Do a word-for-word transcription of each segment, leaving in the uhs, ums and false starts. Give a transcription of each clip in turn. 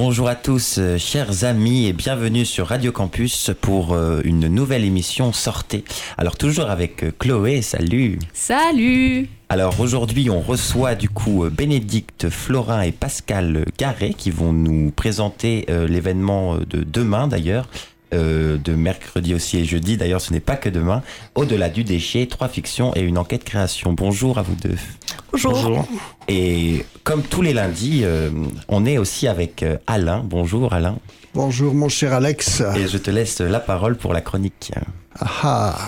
Bonjour à tous, euh, chers amis, et bienvenue sur Radio Campus pour euh, une nouvelle émission Sortez. Alors toujours avec euh, Chloé, salut. Salut. Alors aujourd'hui on reçoit du coup Bénédicte, Florin et Pascal Garret qui vont nous présenter euh, l'événement de demain d'ailleurs. Euh, de mercredi aussi et jeudi, d'ailleurs ce n'est pas que demain, Au-delà du déchet, trois fictions et une enquête création. Bonjour à vous deux. Bonjour. Bonjour. Et comme tous les lundis, euh, on est aussi avec euh, Alain. Bonjour Alain. Bonjour mon cher Alex. Et je te laisse la parole pour la chronique. Ah ah.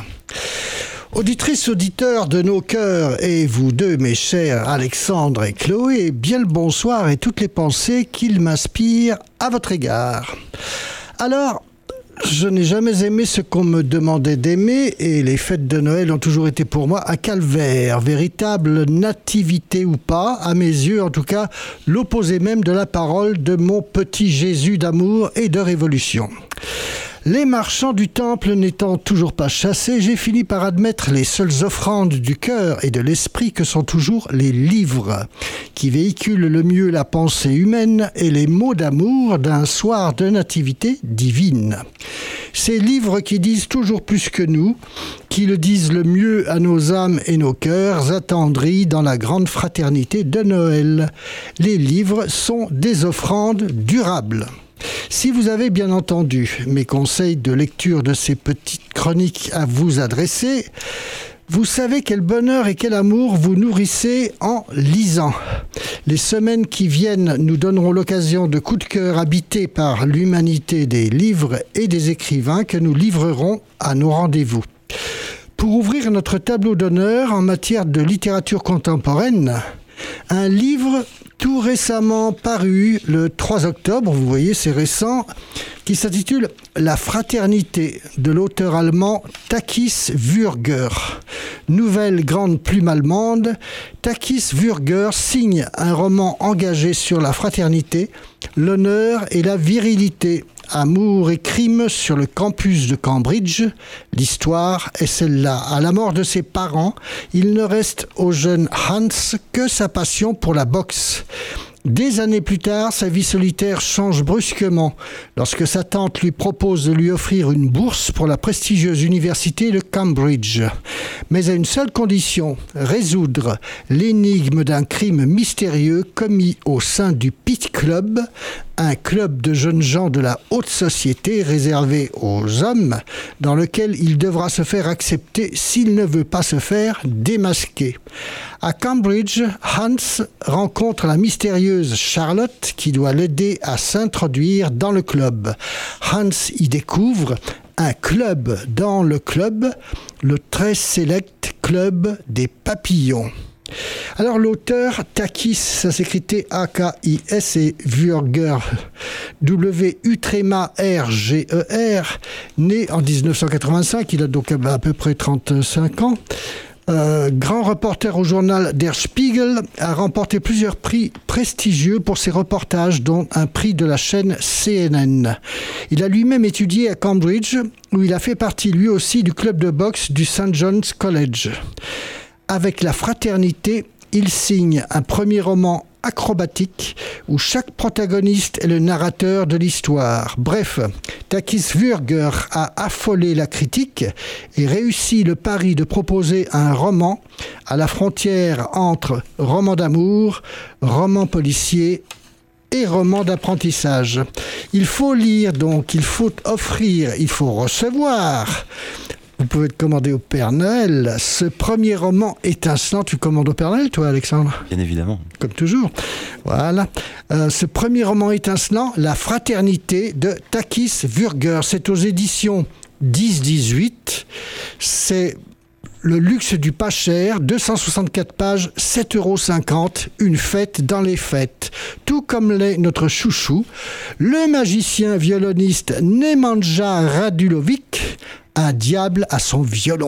Auditrices, auditeurs de nos cœurs, et vous deux, mes chers Alexandre et Chloé, bien le bonsoir et toutes les pensées qu'ils m'inspirent à votre égard. Alors, je n'ai jamais aimé ce qu'on me demandait d'aimer et les fêtes de Noël ont toujours été pour moi un calvaire, véritable nativité ou pas, à mes yeux en tout cas, l'opposé même de la parole de mon petit Jésus d'amour et de révolution. Les marchands du temple n'étant toujours pas chassés, j'ai fini par admettre les seules offrandes du cœur et de l'esprit que sont toujours les livres, qui véhiculent le mieux la pensée humaine et les mots d'amour d'un soir de nativité divine. Ces livres qui disent toujours plus que nous, qui le disent le mieux à nos âmes et nos cœurs attendris dans la grande fraternité de Noël. Les livres sont des offrandes durables. Si vous avez bien entendu mes conseils de lecture de ces petites chroniques à vous adresser, vous savez quel bonheur et quel amour vous nourrissez en lisant. Les semaines qui viennent nous donneront l'occasion de coups de cœur habités par l'humanité des livres et des écrivains que nous livrerons à nos rendez-vous. Pour ouvrir notre tableau d'honneur en matière de littérature contemporaine, un livre tout récemment paru le trois octobre, vous voyez c'est récent, qui s'intitule « La fraternité » de l'auteur allemand Takis Würger. Nouvelle grande plume allemande, Takis Würger signe un roman engagé sur la fraternité, l'honneur et la virilité. Amour et crime sur le campus de Cambridge. L'histoire est celle-là. À la mort de ses parents, il ne reste au jeune Hans que sa passion pour la boxe. Des années plus tard, sa vie solitaire change brusquement lorsque sa tante lui propose de lui offrir une bourse pour la prestigieuse université de Cambridge. Mais à une seule condition, résoudre l'énigme d'un crime mystérieux commis au sein du Pitt Club, un club de jeunes gens de la haute société réservé aux hommes, dans lequel il devra se faire accepter s'il ne veut pas se faire démasquer. À Cambridge, Hans rencontre la mystérieuse Charlotte qui doit l'aider à s'introduire dans le club. Hans y découvre un club dans le club, le très select club des papillons. Alors l'auteur Takis, ça s'écrit T A K I S et Würger, W U R G E R, né en dix-neuf cent quatre-vingt-cinq, il a donc à peu près trente-cinq ans. Euh, grand reporter au journal Der Spiegel, a remporté plusieurs prix prestigieux pour ses reportages, dont un prix de la chaîne C N N. Il a lui-même étudié à Cambridge, où il a fait partie lui aussi du club de boxe du Saint John's College. Avec la fraternité, il signe un premier roman acrobatique où chaque protagoniste est le narrateur de l'histoire. Bref, Takis Würger a affolé la critique et réussi le pari de proposer un roman à la frontière entre roman d'amour, roman policier et roman d'apprentissage. Il faut lire donc, il faut offrir, il faut recevoir. Vous pouvez te commander au Père Noël. Ce premier roman étincelant, tu commandes au Père Noël, toi, Alexandre ? Bien évidemment. Comme toujours. Voilà. Euh, ce premier roman étincelant, La fraternité de Takis Würger. C'est aux éditions dix dix-huit. C'est le luxe du pas cher, deux cent soixante-quatre pages, sept euros cinquante, une fête dans les fêtes. Tout comme l'est notre chouchou, le magicien violoniste Nemanja Radulovic, un diable à son violon.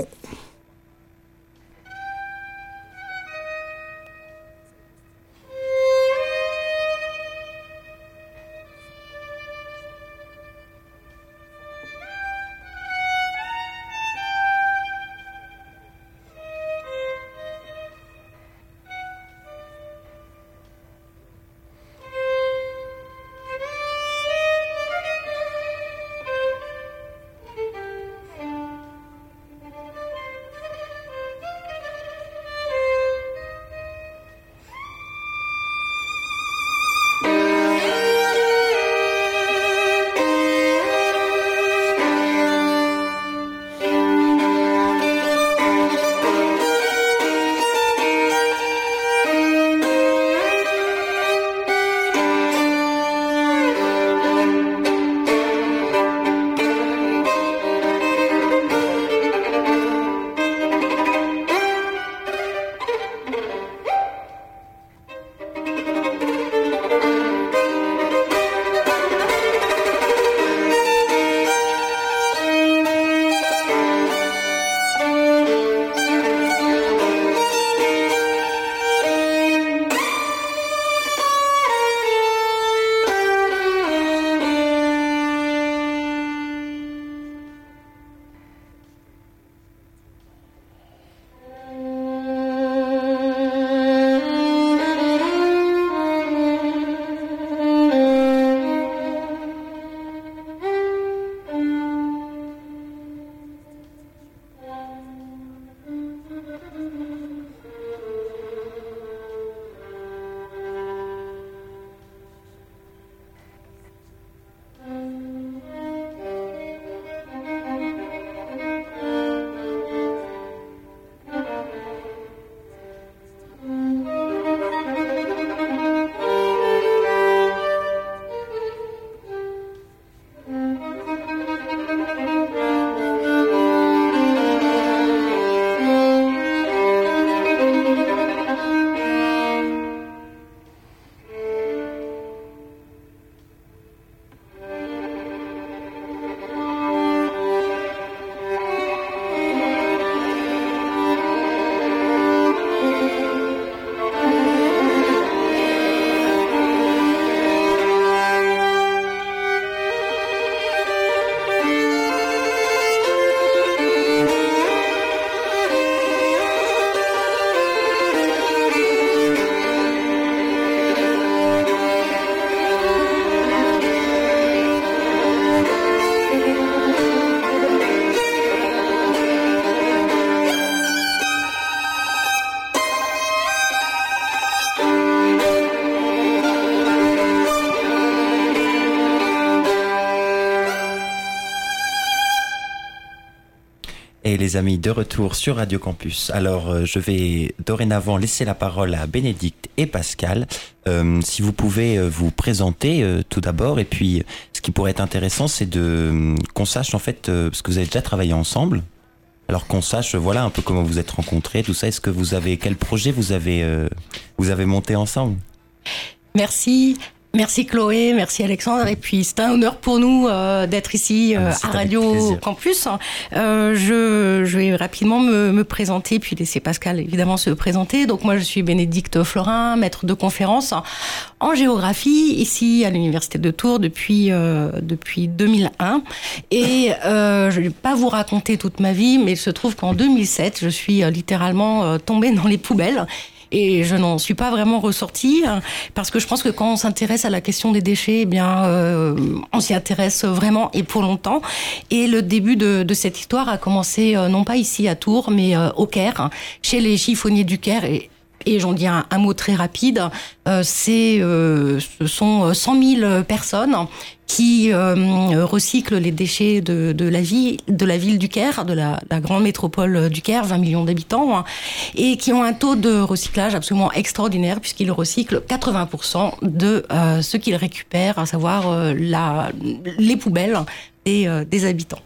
les amis, de retour sur Radio Campus. Alors, euh, je vais dorénavant laisser la parole à Bénédicte et Pascal. Euh, si vous pouvez euh, vous présenter euh, tout d'abord, et puis ce qui pourrait être intéressant, c'est de euh, qu'on sache en fait, euh, parce que vous avez déjà travaillé ensemble, alors qu'on sache, euh, voilà, un peu comment vous êtes rencontrés, tout ça. Est-ce que vous avez, quel projet vous avez, euh, vous avez monté ensemble? Merci. Merci Chloé, merci Alexandre, et puis c'est un honneur pour nous euh, d'être ici euh, à Radio Campus. Euh, je, je vais rapidement me, me présenter, puis laisser Pascal évidemment se présenter. Donc moi je suis Bénédicte Florin, maître de conférence en géographie ici à l'Université de Tours depuis, euh, depuis deux mille un. Et euh, je ne vais pas vous raconter toute ma vie, mais il se trouve qu'en deux mille sept, je suis euh, littéralement euh, tombée dans les poubelles. Et je n'en suis pas vraiment ressortie, parce que je pense que quand on s'intéresse à la question des déchets, eh bien, euh, on s'y intéresse vraiment et pour longtemps. Et le début de, de cette histoire a commencé euh, non pas ici à Tours, mais euh, au Caire, chez les chiffonniers du Caire. Et, et j'en dis un, un mot très rapide. Euh, c'est, euh, ce sont cent mille personnes qui euh, recyclent les déchets de, de la ville, de la ville du Caire, de la, la grande métropole du Caire, vingt millions d'habitants, hein, et qui ont un taux de recyclage absolument extraordinaire, puisqu'ils recyclent quatre-vingts pour cent de euh, ce qu'ils récupèrent, à savoir euh, la, les poubelles des, euh, des habitants.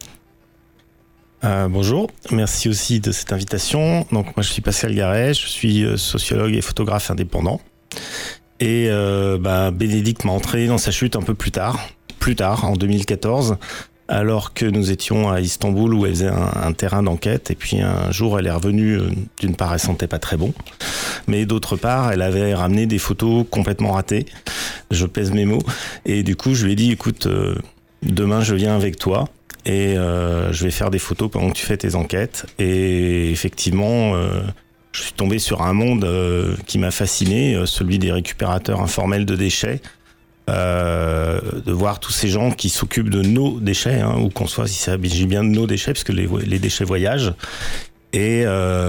Euh, bonjour, merci aussi de cette invitation. Donc moi je suis Pascal Garet, je suis sociologue et photographe indépendant. Et euh, bah, Bénédicte m'a entraîné dans sa chute un peu plus tard, plus tard, en deux mille quatorze, alors que nous étions à Istanbul où elle faisait un, un terrain d'enquête. Et puis un jour, elle est revenue, d'une part, elle sentait pas très bon, mais d'autre part, elle avait ramené des photos complètement ratées. Je pèse mes mots. Et du coup, je lui ai dit, écoute, euh, demain, je viens avec toi. Et euh, je vais faire des photos pendant que tu fais tes enquêtes. Et effectivement, euh, je suis tombé sur un monde euh, qui m'a fasciné, euh, celui des récupérateurs informels de déchets. Euh, de voir tous ces gens qui s'occupent de nos déchets, hein, ou qu'on soit, si ça s'agit bien de nos déchets, parce que les, les déchets voyagent. Et,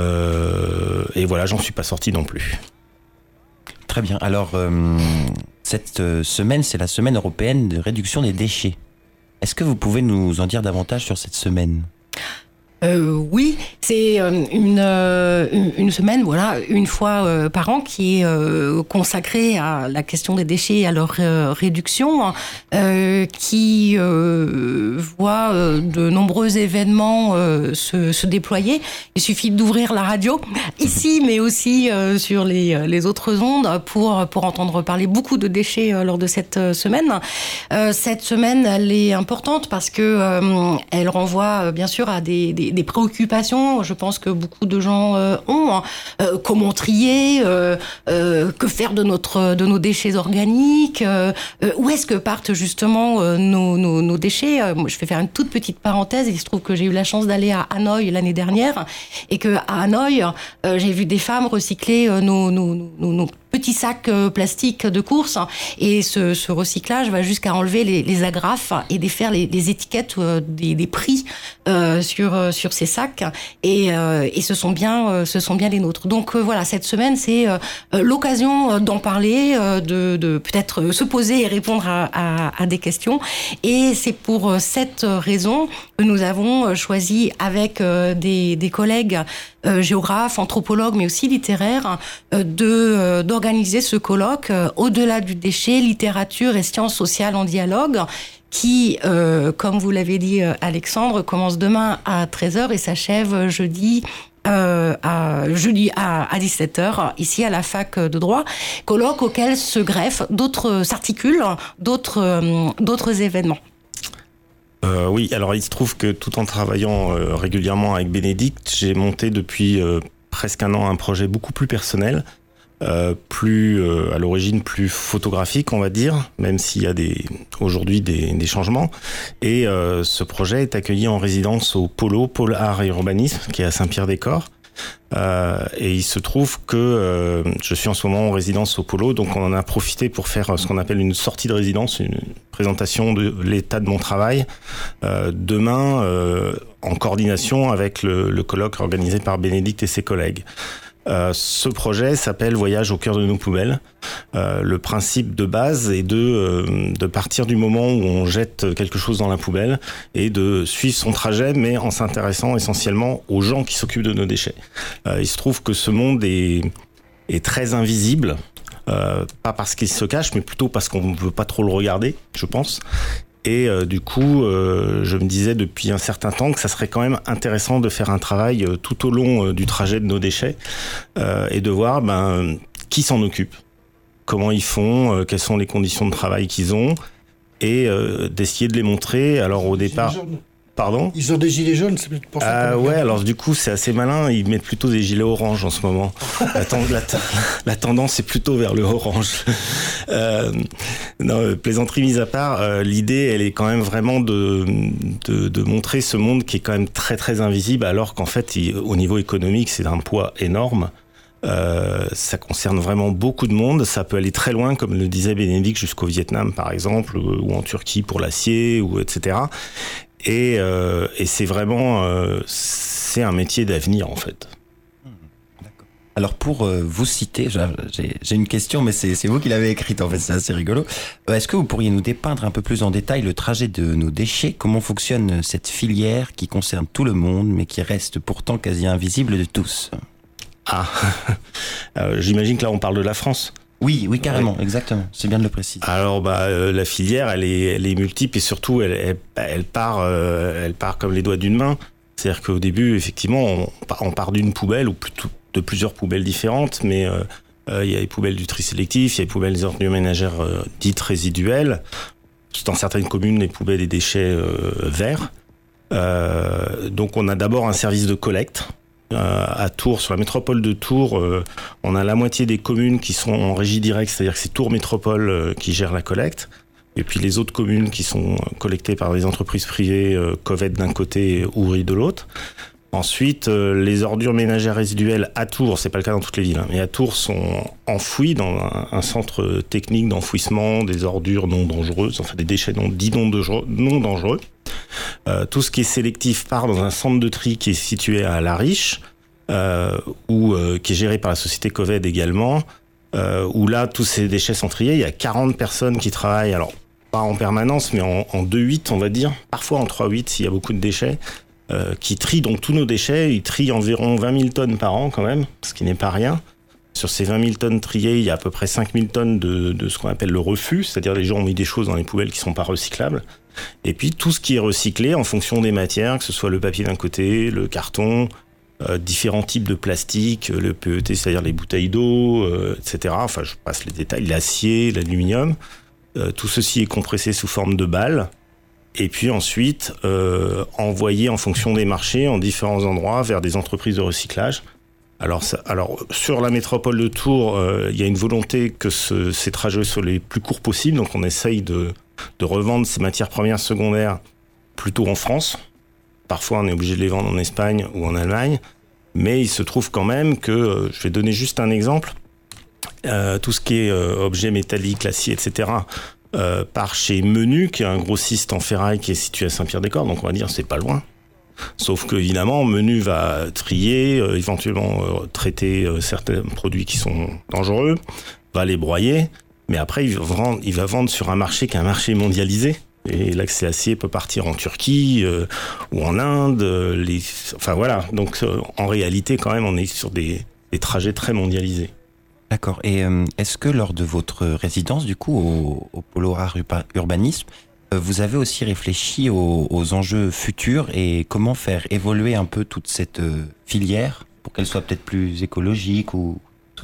euh, et voilà, j'en suis pas sorti non plus. Très bien. Alors, euh, cette semaine, c'est la semaine européenne de réduction des déchets. Est-ce que vous pouvez nous en dire davantage sur cette semaine ? Euh, oui, c'est une, une semaine, voilà, une fois euh, par an qui est euh, consacrée à la question des déchets et à leur euh, réduction, euh, qui euh, voit euh, de nombreux événements euh, se, se déployer. Il suffit d'ouvrir la radio ici, mais aussi euh, sur les, les autres ondes pour, pour entendre parler beaucoup de déchets euh, lors de cette semaine. Euh, cette semaine, elle est importante parce que euh, elle renvoie bien sûr à des, des des préoccupations, je pense que beaucoup de gens euh, ont. Euh, comment trier, euh, euh, que faire de notre de nos déchets organiques, euh, euh, où est-ce que partent justement euh, nos, nos, nos déchets. euh, Je vais faire une toute petite parenthèse. Il se trouve que j'ai eu la chance d'aller à Hanoï l'année dernière et que à Hanoï, euh, j'ai vu des femmes recycler euh, nos, nos, nos, nos petits sacs euh, plastiques de course, et ce, ce recyclage va jusqu'à enlever les, les agrafes et défaire les, les étiquettes euh, des, des prix euh, sur euh, sur ces sacs, et, euh, et ce sont bien euh, ce sont bien les nôtres. Donc euh, voilà, cette semaine c'est euh, l'occasion d'en parler, euh, de, de peut-être se poser et répondre à, à, à des questions, et c'est pour cette raison que nous avons choisi avec euh, des, des collègues euh, géographes, anthropologues, mais aussi littéraires, euh, de euh, d'organiser ce colloque euh, au-delà du déchet, littérature et sciences sociales en dialogue, qui, euh, comme vous l'avez dit euh, Alexandre, commence demain à treize heures et s'achève jeudi Euh, à, jeudi à, à dix-sept heures, ici à la fac de droit, colloque auquel se greffent d'autres, s'articulent d'autres, euh, d'autres événements. Euh, oui, alors il se trouve que tout en travaillant euh, régulièrement avec Bénédicte, j'ai monté depuis euh, presque un an un projet beaucoup plus personnel, euh, plus euh, à l'origine plus photographique, on va dire, même s'il y a des aujourd'hui des, des changements. Et euh, ce projet est accueilli en résidence au Polo, Pôle Art et Urbanisme, qui est à Saint-Pierre-des-Corps. Euh, et il se trouve que euh, je suis en ce moment en résidence au Polo, donc on en a profité pour faire ce qu'on appelle une sortie de résidence, une présentation de l'état de mon travail, euh, demain euh, en coordination avec le, le colloque organisé par Bénédicte et ses collègues. Euh, ce projet s'appelle Voyage au cœur de nos poubelles. Euh, le principe de base est de, euh, de partir du moment où on jette quelque chose dans la poubelle et de suivre son trajet, mais en s'intéressant essentiellement aux gens qui s'occupent de nos déchets. Euh, il se trouve que ce monde est, est très invisible, euh, pas parce qu'il se cache, mais plutôt parce qu'on ne veut pas trop le regarder, je pense. Et euh, du coup, euh, je me disais depuis un certain temps que ça serait quand même intéressant de faire un travail euh, tout au long euh, du trajet de nos déchets euh, et de voir ben, qui s'en occupe, comment ils font, euh, quelles sont les conditions de travail qu'ils ont, et euh, d'essayer de les montrer. Alors au départ... Pardon ? Ils ont des gilets jaunes, c'est peut-être pour ça. Ah ouais, alors du coup c'est assez malin, ils mettent plutôt des gilets orange en ce moment. La, ten- la, t- la tendance est plutôt vers le orange. Euh, non, plaisanterie mise à part, euh, l'idée elle est quand même vraiment de, de, de montrer ce monde qui est quand même très très invisible, alors qu'en fait il, au niveau économique c'est d'un poids énorme. Euh, ça concerne vraiment beaucoup de monde, ça peut aller très loin, comme le disait Bénédicte, jusqu'au Vietnam par exemple, ou en Turquie pour l'acier, ou et cetera. Et, euh, et c'est vraiment, euh, c'est un métier d'avenir en fait. D'accord. Alors pour euh, vous citer, j'ai, j'ai une question, mais c'est, c'est vous qui l'avez écrite en fait, c'est assez rigolo. Euh, est-ce que vous pourriez nous dépeindre un peu plus en détail le trajet de nos déchets ? Comment fonctionne cette filière qui concerne tout le monde, mais qui reste pourtant quasi invisible de tous ? Ah, euh, j'imagine que là on parle de la France. Oui, oui, carrément, ouais. Exactement. C'est bien de le préciser. Alors, bah, euh, la filière, elle est, elle est multiple et surtout, elle, elle, elle part, euh, elle part comme les doigts d'une main. C'est-à-dire qu'au début, effectivement, on, on part d'une poubelle ou plutôt de plusieurs poubelles différentes, mais euh, euh, il y a les poubelles du tri sélectif, il y a les poubelles des ordures ménagères euh, dites résiduelles. Dans certaines communes, les poubelles et déchets euh, verts. Euh, donc, on a d'abord un service de collecte. À Tours, sur la métropole de Tours, euh, on a la moitié des communes qui sont en régie directe, c'est-à-dire que c'est Tours Métropole euh, qui gère la collecte. Et puis les autres communes qui sont collectées par des entreprises privées, euh, Covet d'un côté et Ouri de l'autre. Ensuite, euh, les ordures ménagères résiduelles à Tours, c'est pas le cas dans toutes les villes, hein, mais à Tours sont enfouies dans un, un centre technique d'enfouissement des ordures non dangereuses, enfin des déchets non, dits non dangereux. Non dangereux. Euh, tout ce qui est sélectif part dans un centre de tri qui est situé à La Riche, euh, ou euh, qui est géré par la société Coved également, euh, où là tous ces déchets sont triés. Il y a quarante personnes qui travaillent, alors pas en permanence, mais en, en deux huit on va dire, parfois en trois huit s'il y a beaucoup de déchets, euh, qui trient donc tous nos déchets. Ils trient environ vingt mille tonnes par an quand même, ce qui n'est pas rien. Sur ces vingt mille tonnes triées, il y a à peu près cinq mille tonnes de, de ce qu'on appelle le refus, c'est-à-dire les gens ont mis des choses dans les poubelles qui ne sont pas recyclables. Et puis tout ce qui est recyclé en fonction des matières, que ce soit le papier d'un côté, le carton, euh, différents types de plastique, le P E T, c'est-à-dire les bouteilles d'eau, euh, et cetera. Enfin, je passe les détails, l'acier, l'aluminium. Euh, tout ceci est compressé sous forme de balles. Et puis ensuite, euh, envoyé en fonction des marchés, en différents endroits, vers des entreprises de recyclage. Alors, ça, alors sur la métropole de Tours, euh, il y a une volonté que ce, ces trajets soient les plus courts possibles. Donc, on essaye de... de revendre ces matières premières secondaires plutôt en France. Parfois, on est obligé de les vendre en Espagne ou en Allemagne. Mais il se trouve quand même que, euh, je vais donner juste un exemple, euh, tout ce qui est euh, objets métalliques, acier, et cetera, euh, part chez Menu, qui est un grossiste en ferraille qui est situé à Saint-Pierre-des-Corps. Donc, on va dire, c'est pas loin. Sauf que, évidemment, Menu va trier, euh, éventuellement euh, traiter euh, certains produits qui sont dangereux, va les broyer. Mais après, il va, vendre, il va vendre sur un marché qui est un marché mondialisé. Et l'accès acier peut partir en Turquie euh, ou en Inde. Euh, les, enfin voilà, donc euh, en réalité, quand même, on est sur des, des trajets très mondialisés. D'accord. Et euh, est-ce que lors de votre résidence, du coup, au, au Pôle Horaire Urbanisme, euh, vous avez aussi réfléchi aux, aux enjeux futurs et comment faire évoluer un peu toute cette euh, filière pour qu'elle soit peut-être plus écologique ou...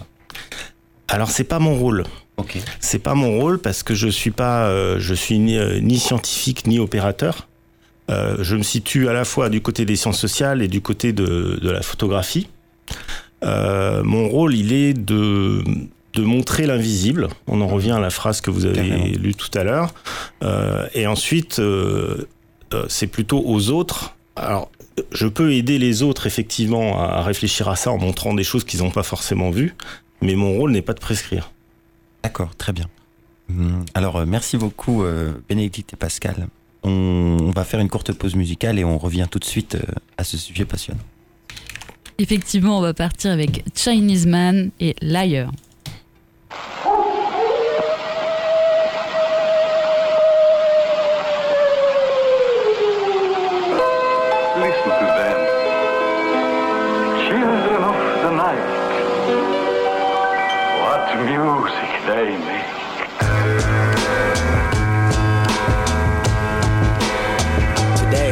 Alors, c'est pas mon rôle. Okay. C'est pas mon rôle parce que je suis pas, euh, je suis ni, euh, ni scientifique ni opérateur. Euh, je me situe à la fois du côté des sciences sociales et du côté de, de la photographie. Euh, mon rôle, il est de, de montrer l'invisible. On en revient à la phrase que vous avez Carrément. lue tout à l'heure. Euh, et ensuite, euh, euh, c'est plutôt aux autres. Alors, je peux aider les autres effectivement à réfléchir à ça en montrant des choses qu'ils n'ont pas forcément vues. Mais mon rôle n'est pas de prescrire. D'accord, très bien. Alors, euh, merci beaucoup, euh, Bénédicte et Pascal. On, on va faire une courte pause musicale et on revient tout de suite euh, à ce sujet passionnant. Effectivement, on va partir avec Chinese Man et Liar. Listen to them, children of the night. What music they make. Today,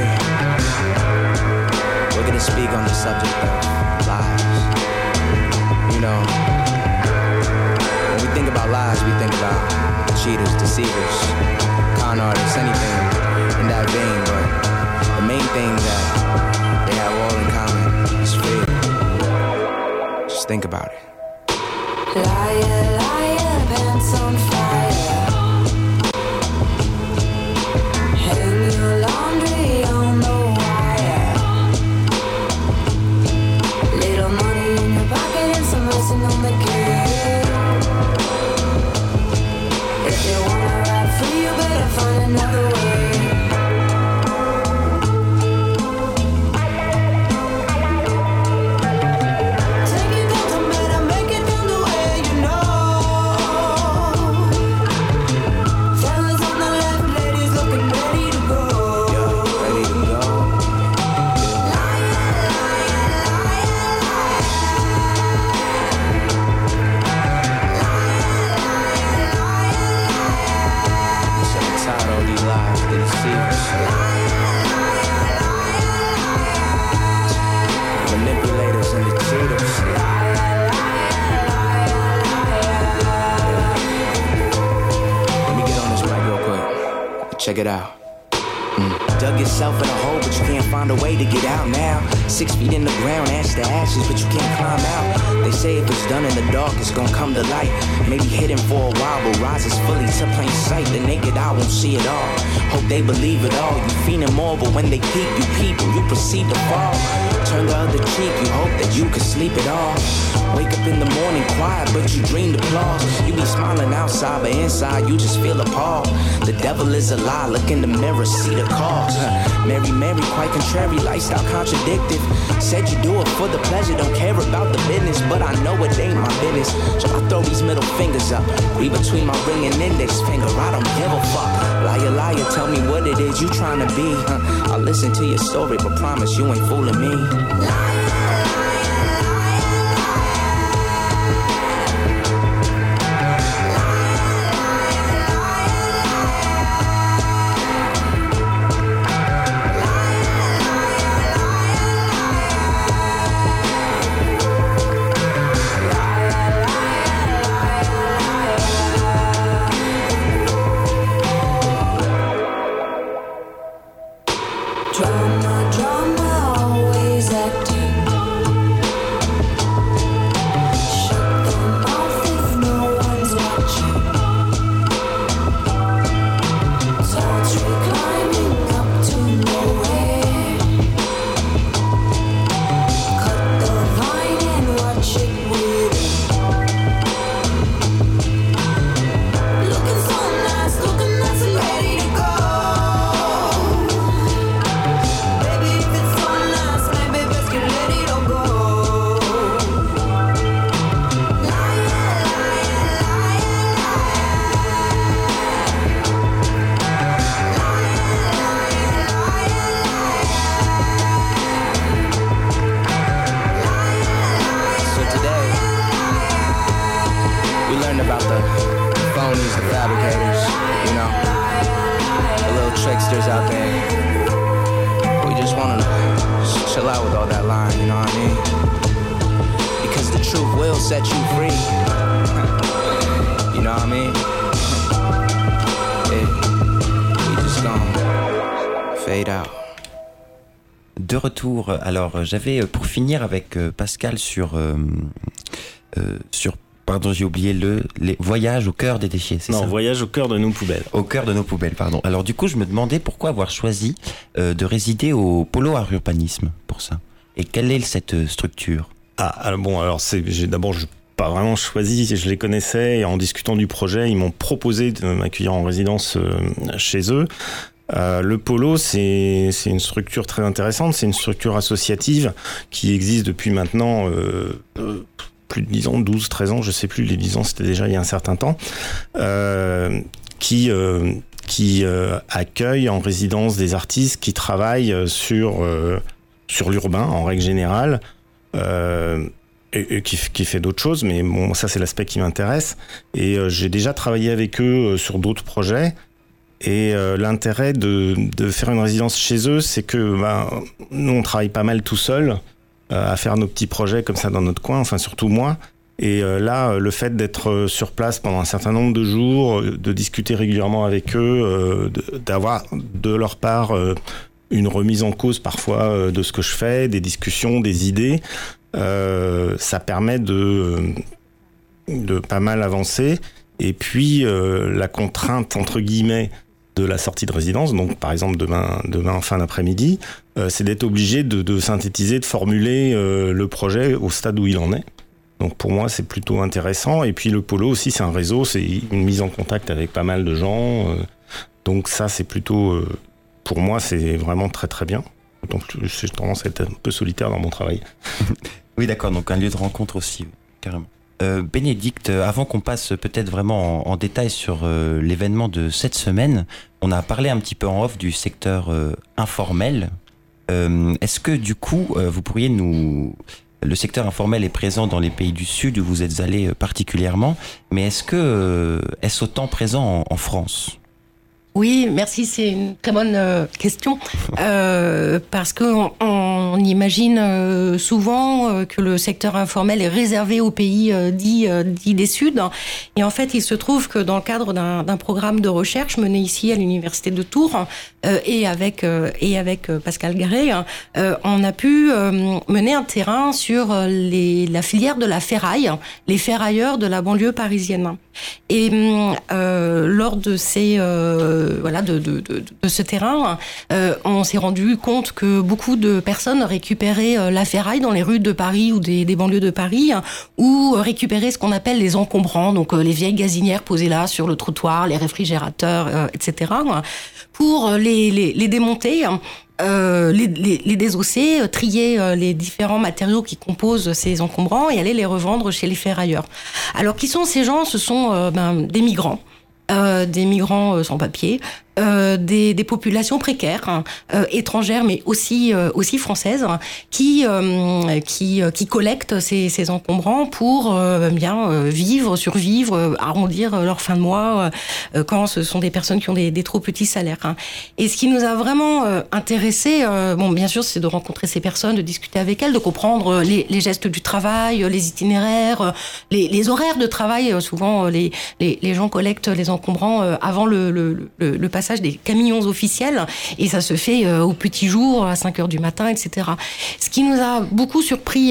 we're gonna speak on the subject of lies. You know, when we think about lies, we think about cheaters, deceivers, con artists, anything in that vein, but the main thing that they have all in common is fear. Just think about it. Liar, liar, pants on fire. Hang your laundry on the wire. Little money in your pocket and some icing on the cake. If you wanna ride free, you better find another way. Manipulators and the cheaters. Let me get on this mic real quick. Check it out. Mm. Dug yourself in a hole, but you can't find a way to get out now. Six feet in the ground, ash to ashes, but you can't climb out. They say if it's done in the dark, it's gonna come to light. Maybe hidden for a while, but rises fully to plain sight. The naked eye won't see it all. Hope they believe it all. You fiending more, but when they peep, you peep and you proceed to fall. Turn the other cheek, you hope that you can sleep it off. Wake up in the morning quiet, but you dreamed applause. You be smiling outside, but inside you just feel appalled. The devil is a lie, look in the mirror, see the cause. Mary, Mary, quite contrary, lifestyle contradictive. Said you do it for the pleasure, don't care about the business, but I know it ain't my business. So I throw these middle fingers up, read between my ring and index finger. I don't give a fuck. Liar, liar, tell me what it is you trying to be. Huh? I'll listen to your story, but promise you ain't fooling me. Drama, drama, always acting. Shut them off if no one's watching. Tall tree climbing up to nowhere. Cut the vine and watch it wither. Looking so nice, looking nice and ready to go. About the phonies, the fabricators, you know, the little tricksters out there. We just want to chill out with all that lying, you know what I mean? Because the truth will set you free. You know what I mean? Yeah, we just gonna fade out. De retour, alors j'avais pour finir avec Pascal sur euh, euh, sur Pardon, j'ai oublié le les voyages au cœur des déchets, c'est non, ça? Non, voyage au cœur de nos poubelles. Au cœur de nos poubelles, pardon. Alors du coup, je me demandais pourquoi avoir choisi euh, de résider au Polo Art Urbanisme pour ça. Et quelle est cette structure? Ah, alors bon, alors c'est j'ai d'abord je pas vraiment choisi, je les connaissais et en discutant du projet, ils m'ont proposé de m'accueillir en résidence euh, chez eux. Euh, le polo, c'est, c'est une structure très intéressante, c'est une structure associative qui existe depuis maintenant euh, euh, plus de dix ans, douze, treize ans, je sais plus, les dix ans c'était déjà il y a un certain temps, euh, qui, euh, qui euh, accueille en résidence des artistes qui travaillent sur, euh, sur l'urbain en règle générale, euh, et, et qui, qui fait d'autres choses, mais bon, ça c'est l'aspect qui m'intéresse, et euh, j'ai déjà travaillé avec eux euh, sur d'autres projets. Et euh, l'intérêt de, de faire une résidence chez eux, c'est que ben, nous, on travaille pas mal tout seul euh, à faire nos petits projets comme ça dans notre coin, enfin surtout moi. Et euh, là, le fait d'être sur place pendant un certain nombre de jours, de discuter régulièrement avec eux, euh, de, d'avoir de leur part euh, une remise en cause parfois euh, de ce que je fais, des discussions, des idées, euh, ça permet de, de pas mal avancer. Et puis, euh, la contrainte, entre guillemets, de la sortie de résidence, donc par exemple demain, demain en fin d'après-midi, euh, c'est d'être obligé de, de synthétiser, de formuler euh, le projet au stade où il en est. Donc pour moi, c'est plutôt intéressant. Et puis le polo aussi, c'est un réseau, c'est une mise en contact avec pas mal de gens. Euh, donc ça, c'est plutôt, euh, pour moi, c'est vraiment très très bien. Donc j'ai tendance à être un peu solitaire dans mon travail. Oui, d'accord, donc un lieu de rencontre aussi, carrément. Euh, Bénédicte, avant qu'on passe peut-être vraiment en, en détail sur euh, l'événement de cette semaine, on a parlé un petit peu en off du secteur euh, informel. Euh, est-ce que du coup, euh, vous pourriez nous... Le secteur informel est présent dans les pays du Sud où vous êtes allé particulièrement, mais est-ce que euh, est-ce autant présent en, en France ? Oui, merci, c'est une très bonne euh, question, euh, parce qu'on on imagine euh, souvent euh, que le secteur informel est réservé aux pays euh, dits, euh, dits des Sud, et en fait il se trouve que dans le cadre d'un, d'un programme de recherche mené ici à l'université de Tours, euh, et avec, euh, et avec euh, Pascal Garret, euh, on a pu euh, mener un terrain sur les, la filière de la ferraille, les ferrailleurs de la banlieue parisienne. Et euh, lors de ces... Euh, Voilà, de, de, de, de ce terrain, euh, on s'est rendu compte que beaucoup de personnes récupéraient euh, la ferraille dans les rues de Paris ou des, des banlieues de Paris, hein, ou récupéraient ce qu'on appelle les encombrants, donc euh, les vieilles gazinières posées là sur le trottoir, les réfrigérateurs, euh, et cetera, pour les, les, les démonter. Euh, les, les, les désosser, euh, trier euh, les différents matériaux qui composent ces encombrants et aller les revendre chez les ferrailleurs. Alors, qui sont ces gens ? Ce sont euh, ben, des migrants. Euh, des migrants euh, sans papier, euh, des, des populations précaires, hein, euh, étrangères, mais aussi euh, aussi françaises, hein, qui euh, qui euh, qui collectent ces, ces encombrants pour euh, bien euh, vivre, survivre, euh, arrondir leur fin de mois euh, quand ce sont des personnes qui ont des, des trop petits salaires. Hein. Et ce qui nous a vraiment euh, intéressé, euh, bon, bien sûr, c'est de rencontrer ces personnes, de discuter avec elles, de comprendre les, les gestes du travail, les itinéraires, les, les horaires de travail. Souvent, les les, les gens collectent les encombrants avant le, le, le, le passage des camions officiels, et ça se fait au petit jour, à cinq heures du matin, et cetera. Ce qui nous a beaucoup surpris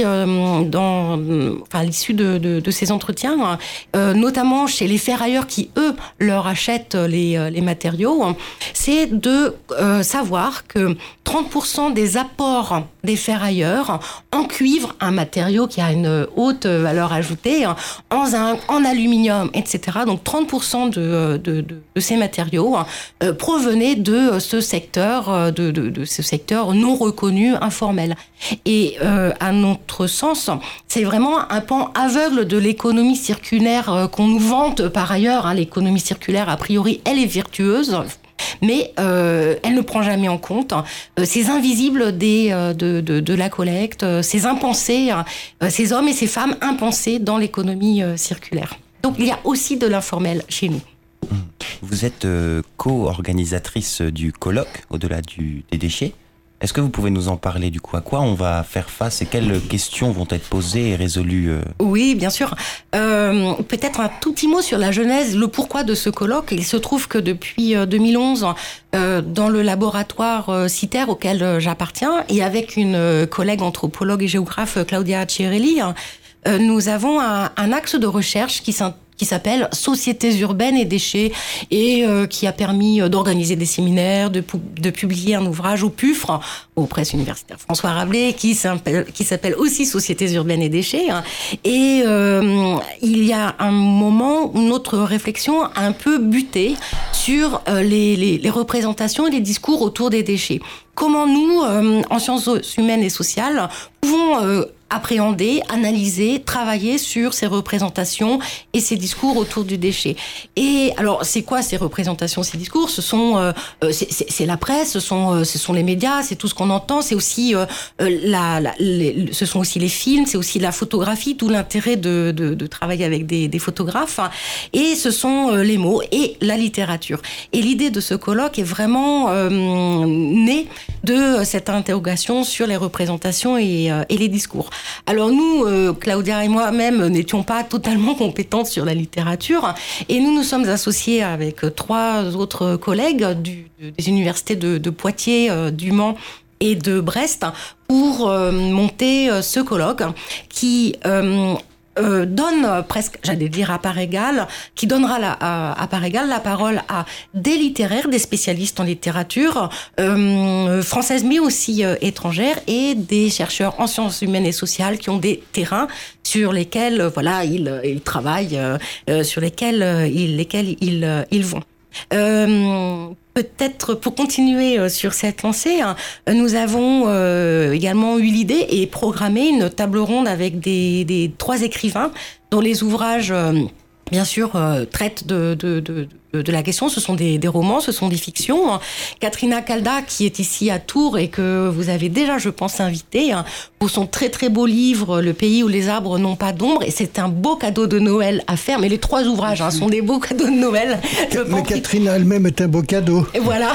dans, enfin, à l'issue de, de, de ces entretiens, notamment chez les ferrailleurs qui, eux, leur achètent les, les matériaux, c'est de euh, savoir que trente pour cent des apports des ferrailleurs en cuivre, un matériau qui a une haute valeur ajoutée, en zinc, en aluminium, et cetera. Donc trente pour cent de, de, de, de ces matériaux euh, provenaient de ce secteur, de, de, de ce secteur non reconnu, informel. Et euh, à notre sens, c'est vraiment un pan aveugle de l'économie circulaire euh, qu'on nous vante par ailleurs. Hein. L'économie circulaire, a priori, elle est vertueuse. Mais euh, elle ne prend jamais en compte euh, ces invisibles des, euh, de, de, de la collecte, euh, ces impensés, euh, ces hommes et ces femmes impensés dans l'économie euh, circulaire. Donc il y a aussi de l'informel chez nous. Vous êtes euh, co-organisatrice du colloque Au-delà du, des déchets. Est-ce que vous pouvez nous en parler du coup ? À quoi on va faire face et quelles questions vont être posées et résolues euh... Oui, bien sûr. Euh, peut-être un tout petit mot sur la genèse, le pourquoi de ce colloque. Il se trouve que depuis deux mille onze, euh, dans le laboratoire euh, CITER auquel euh, j'appartiens, et avec une euh, collègue anthropologue et géographe, Claudia Chiarelli, euh, nous avons un, un axe de recherche qui s'intitule qui s'appelle Sociétés urbaines et déchets et euh, qui a permis d'organiser des séminaires, de, pu- de publier un ouvrage au P U F R, aux presses universitaires François Rabelais, qui s'appelle, qui s'appelle aussi Sociétés urbaines et déchets. Hein. Et euh, il y a un moment où notre réflexion a un peu buté sur euh, les, les, les représentations et les discours autour des déchets. Comment nous, euh, en sciences humaines et sociales, pouvons euh, appréhender, analyser, travailler sur ces représentations et ces discours autour du déchet. Et alors, c'est quoi ces représentations, ces discours ? Ce sont, euh, c'est, c'est, c'est la presse, ce sont, euh, ce sont les médias, c'est tout ce qu'on entend. C'est aussi euh, la, la les, ce sont aussi les films, c'est aussi la photographie. Tout l'intérêt de, de, de travailler avec des, des photographes. Et ce sont euh, les mots et la littérature. Et l'idée de ce colloque est vraiment euh, née de cette interrogation sur les représentations et, euh, et les discours. Alors nous, euh, Claudia et moi-même, n'étions pas totalement compétentes sur la littérature et nous nous sommes associés avec trois autres collègues du, des universités de, de Poitiers, euh, du Mans et de Brest pour euh, monter euh, ce colloque qui... Euh, Euh, donne presque, j'allais dire à part égale, qui donnera la, à, à part égale la parole à des littéraires, des spécialistes en littérature euh, française mais aussi euh, étrangère et des chercheurs en sciences humaines et sociales qui ont des terrains sur lesquels euh, voilà ils, ils travaillent, euh, sur lesquels euh, ils, lesquels ils, euh, ils vont. Euh, Peut-être pour continuer sur cette lancée, nous avons euh, également eu l'idée et programmé une table ronde avec des, des trois écrivains dont les ouvrages, euh, bien sûr, euh, traitent de, de, de, de la question. Ce sont des, des romans, ce sont des fictions. Katrina Calda, qui est ici à Tours et que vous avez déjà, je pense, invitée, pour son très très beau livre « Le pays où les arbres n'ont pas d'ombre ». Et c'est un beau cadeau de Noël à faire. Mais les trois ouvrages hein, sont des beaux cadeaux de Noël. Je Mais Catherine elle-même est un beau cadeau. Et voilà.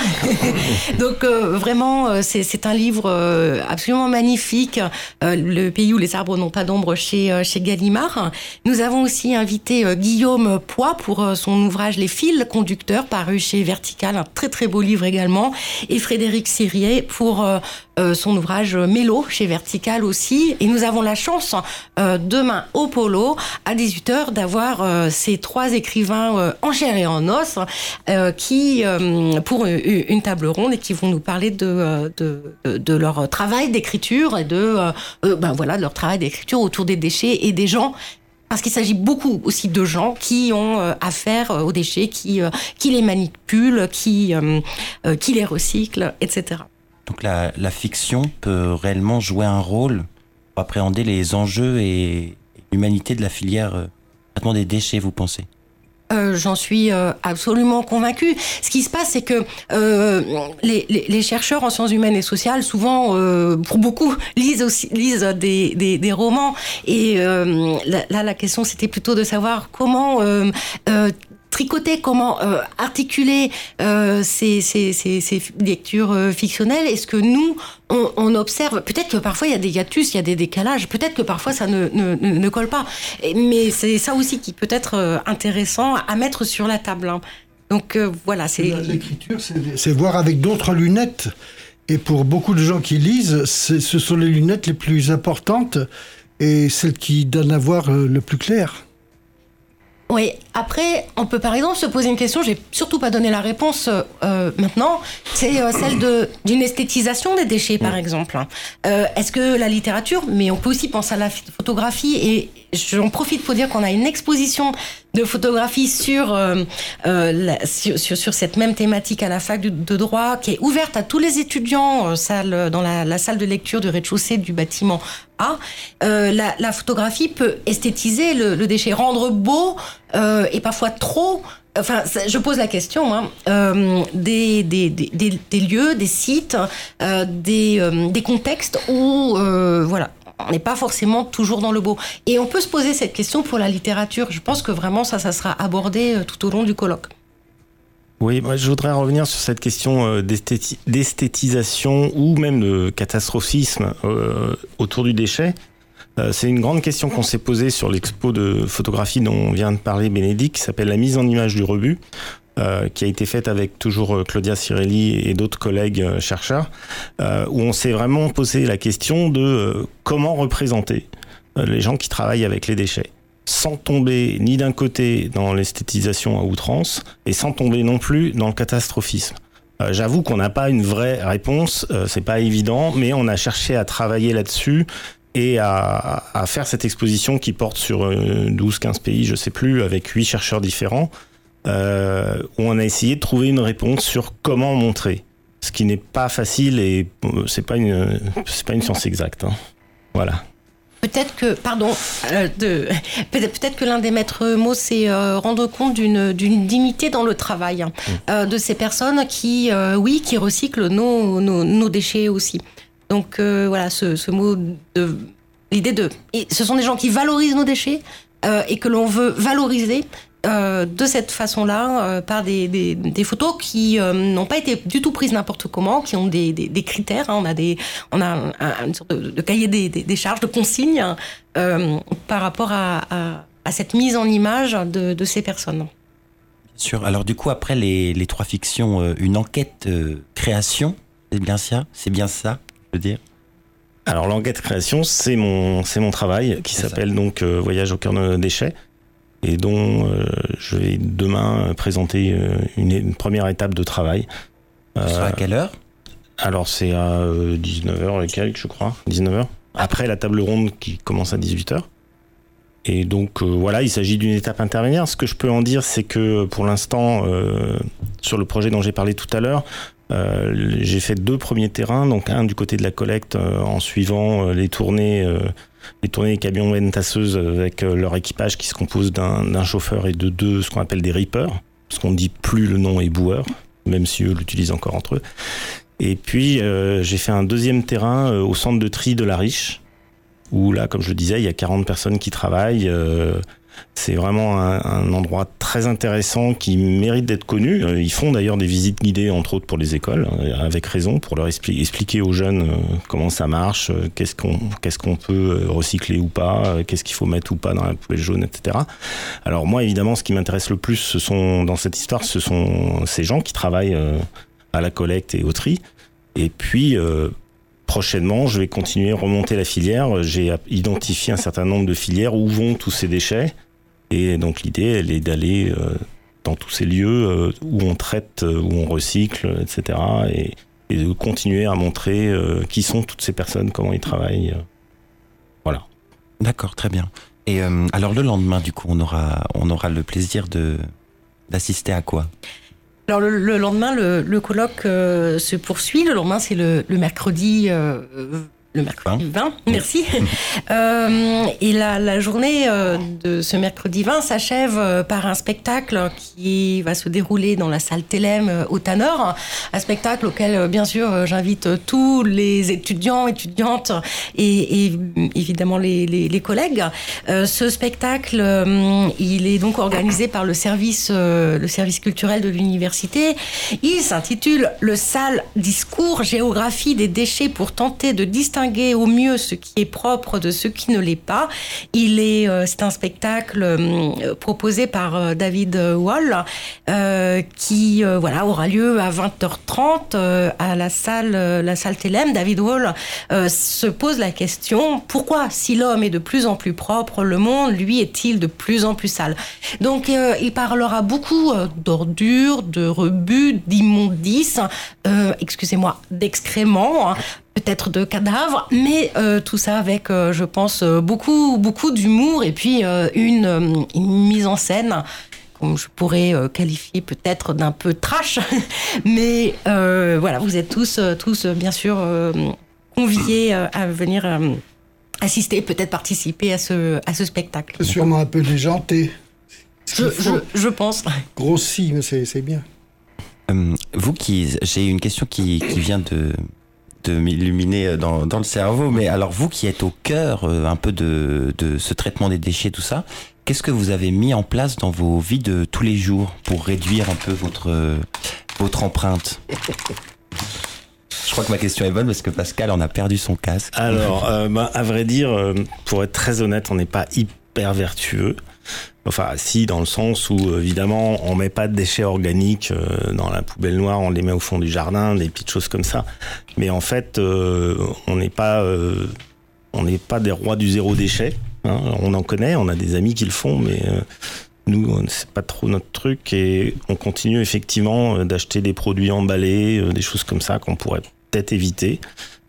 Donc euh, vraiment, c'est, c'est un livre euh, absolument magnifique. Euh, Le pays où les arbres n'ont pas d'ombre chez, euh, chez Gallimard. Nous avons aussi invité euh, Guillaume Poix pour euh, son ouvrage « Les fils conducteurs » paru chez Vertical, un très très beau livre également. Et Frédéric Sirier pour euh, euh, son ouvrage Mélo chez Vertical aussi. Et nous avons la chance euh, demain au Polo à dix-huit heures d'avoir euh, ces trois écrivains euh, en chair et en os euh, qui euh, pour une, une table ronde et qui vont nous parler de de, de, de leur travail d'écriture et de euh, ben voilà de leur travail d'écriture autour des déchets et des gens. Parce qu'il s'agit beaucoup aussi de gens qui ont euh, affaire aux déchets, qui, euh, qui les manipulent, qui, euh, euh, qui les recyclent, et cetera. Donc la, la fiction peut réellement jouer un rôle pour appréhender les enjeux et l'humanité de la filière euh, traitement des déchets, vous pensez ? Euh, j'en suis euh, absolument convaincue. Ce qui se passe, c'est que euh, les, les, les chercheurs en sciences humaines et sociales, souvent, euh, pour beaucoup, lisent aussi lisent des, des, des romans. Et euh, là, la question, c'était plutôt de savoir comment euh, euh, tricoter, comment euh, articuler euh, ces, ces, ces, ces lectures euh, fictionnelles. Est-ce que nous, on, on observe, peut-être que parfois il y a des hiatus, il y a des décalages, peut-être que parfois ça ne, ne, ne colle pas. Et, mais c'est ça aussi qui peut être euh, intéressant à mettre sur la table. Hein. Donc euh, voilà, c'est... L'écriture, c'est, c'est voir avec d'autres lunettes. Et pour beaucoup de gens qui lisent, c'est, ce sont les lunettes les plus importantes et celles qui donnent à voir le plus clair. Oui, après, on peut par exemple se poser une question, j'ai surtout pas donné la réponse euh, maintenant, c'est euh, celle de, d'une esthétisation des déchets, par exemple. Euh, est-ce que la littérature, mais on peut aussi penser à la photographie, et j'en profite pour dire qu'on a une exposition de photographie sur, euh, euh, la, sur, sur, sur cette même thématique à la fac de, de droit, qui est ouverte à tous les étudiants euh, salle, dans la, la salle de lecture du rez-de-chaussée du bâtiment A. Euh, la, la photographie peut esthétiser le, le déchet, rendre beau euh, et parfois trop. Enfin, je pose la question, hein, euh, des, des, des, des lieux, des sites, euh, des, euh, des contextes où, euh, voilà, on n'est pas forcément toujours dans le beau. Et on peut se poser cette question pour la littérature. Je pense que vraiment, ça, ça sera abordé tout au long du colloque. Oui, moi je voudrais revenir sur cette question d'esthéti- d'esthétisation ou même de catastrophisme euh, autour du déchet. Euh, c'est une grande question qu'on s'est posée sur l'expo de photographie dont vient de parler Bénédicte, qui s'appelle « La mise en image du rebut », euh, qui a été faite avec toujours Claudia Cirelli et d'autres collègues euh, chercheurs, euh, où on s'est vraiment posé la question de euh, comment représenter euh, les gens qui travaillent avec les déchets. sans tomber ni d'un côté dans l'esthétisation à outrance et sans tomber non plus dans le catastrophisme. Euh, j'avoue qu'on n'a pas une vraie réponse, euh, c'est pas évident, mais on a cherché à travailler là-dessus et à, à faire cette exposition qui porte sur euh, douze quinze pays, je sais plus, avec huit chercheurs différents, euh, où on a essayé de trouver une réponse sur comment montrer. Ce qui n'est pas facile et euh, c'est pas une, c'est pas une science exacte. Hein. Voilà. Peut-être que, pardon, euh, de, peut-être, peut-être que l'un des maîtres mots, c'est euh, rendre compte d'une, d'une dignité dans le travail, hein, euh, de ces personnes qui, euh, oui, qui recyclent nos, nos, nos déchets aussi. Donc euh, voilà, ce, ce mot de l'idée de, et ce sont des gens qui valorisent nos déchets euh, et que l'on veut valoriser. Euh, de cette façon-là, euh, par des, des, des photos qui euh, n'ont pas été du tout prises n'importe comment, qui ont des, des, des critères. Hein, on a des, on a un, un, une sorte de, de cahier des, des, des charges, de consignes euh, par rapport à, à, à cette mise en image de, de ces personnes. Bien sûr. Alors du coup, après les, les trois fictions, euh, une enquête euh, création, c'est bien ça, c'est bien ça, je veux dire. Alors l'enquête création, c'est mon, c'est mon travail qui C'est s'appelle ça. donc euh, Voyage au cœur de nos déchets. Et dont euh, je vais demain présenter euh, une, une première étape de travail. Ce sera à quelle heure ? Alors c'est à euh, dix-neuf heures et quelques, je crois, dix-neuf heures. Après la table ronde qui commence à dix-huit heures. Et donc euh, voilà, il s'agit d'une étape intermédiaire. Ce que je peux en dire, c'est que pour l'instant, euh, sur le projet dont j'ai parlé tout à l'heure, euh, j'ai fait deux premiers terrains, donc un du côté de la collecte euh, en suivant euh, les tournées... Euh, les tournées des camions bennes tasseuses avec leur équipage qui se compose d'un, d'un chauffeur et de deux, ce qu'on appelle des reapers, parce qu'on ne dit plus le nom éboueur, même si eux l'utilisent encore entre eux. Et puis, euh, j'ai fait un deuxième terrain euh, au centre de tri de la Riche, où là, comme je le disais, il y a quarante personnes qui travaillent. Euh, c'est vraiment un, un endroit très intéressant qui mérite d'être connu. Euh, ils font d'ailleurs des visites guidées, entre autres pour les écoles, euh, avec raison, pour leur expli- expliquer aux jeunes euh, comment ça marche, euh, qu'est-ce qu'on, qu'est-ce qu'on peut recycler ou pas, euh, qu'est-ce qu'il faut mettre ou pas dans la poubelle jaune, et cetera. Alors moi, évidemment, ce qui m'intéresse le plus, ce sont, dans cette histoire, ce sont ces gens qui travaillent euh, à la collecte et au tri. Et puis... Euh, Prochainement, je vais continuer à remonter la filière. J'ai identifié un certain nombre de filières où vont tous ces déchets. Et donc l'idée, elle est d'aller euh, dans tous ces lieux euh, où on traite, euh, où on recycle, et cetera. Et, et de continuer à montrer euh, qui sont toutes ces personnes, comment ils travaillent. Euh, voilà. D'accord, très bien. Et euh, alors le lendemain, du coup, on aura, on aura le plaisir de, d'assister à quoi ? Alors le, le lendemain, le, le colloque euh, se poursuit. Le lendemain, c'est le, le mercredi, euh, le mercredi vingt. Merci. euh, et la, la journée euh, de ce mercredi vingt s'achève euh, par un spectacle qui va se dérouler dans la salle Télème euh, au Tanner. Un spectacle auquel, euh, bien sûr, euh, j'invite euh, tous les étudiants, étudiantes et, et évidemment les, les, les collègues. Euh, ce spectacle, euh, il est donc organisé par le service, euh, le service culturel de l'université. Il s'intitule « Le sale discours, géographie des déchets pour tenter de distinguer au mieux ce qui est propre de ce qui ne l'est pas ». Il est, euh, c'est un spectacle euh, proposé par euh, David Wall euh, qui euh, voilà, aura lieu à vingt heures trente euh, à la salle, euh, la salle Télème. David Wall euh, se pose la question: pourquoi, si l'homme est de plus en plus propre, le monde, lui, est-il de plus en plus sale? Donc euh, il parlera beaucoup euh, d'ordures, de rebuts, d'immondices, euh, excusez-moi, d'excréments, hein, peut-être de cadavres, mais euh, tout ça avec, euh, je pense, euh, beaucoup, beaucoup d'humour et puis euh, une, euh, une mise en scène, comme je pourrais euh, qualifier peut-être d'un peu trash, mais euh, voilà, vous êtes tous, euh, tous euh, bien sûr euh, conviés euh, à venir euh, assister, peut-être participer à ce, à ce spectacle. C'est sûrement un peu déjanté. Je, je, je pense. Grossi, mais c'est, c'est bien. Euh, vous qui, j'ai une question qui, qui vient de, de m'illuminer dans, dans le cerveau, mais alors vous qui êtes au cœur euh, un peu de, de ce traitement des déchets, tout ça, qu'est-ce que vous avez mis en place dans vos vies de tous les jours pour réduire un peu votre, euh, votre empreinte ? Je crois que ma question est bonne parce que Pascal en a perdu son casque. Alors, euh, bah, à vrai dire, euh, pour être très honnête, on n'est pas hyper vertueux. Enfin, si, dans le sens où, évidemment, on met pas de déchets organiques euh, dans la poubelle noire, on les met au fond du jardin, des petites choses comme ça. Mais en fait, euh, on n'est pas, euh, on n'est pas des rois du zéro déchet. Hein. On en connaît, on a des amis qui le font, mais euh, nous, c'est pas trop notre truc. Et on continue effectivement euh, d'acheter des produits emballés, euh, des choses comme ça qu'on pourrait peut-être éviter.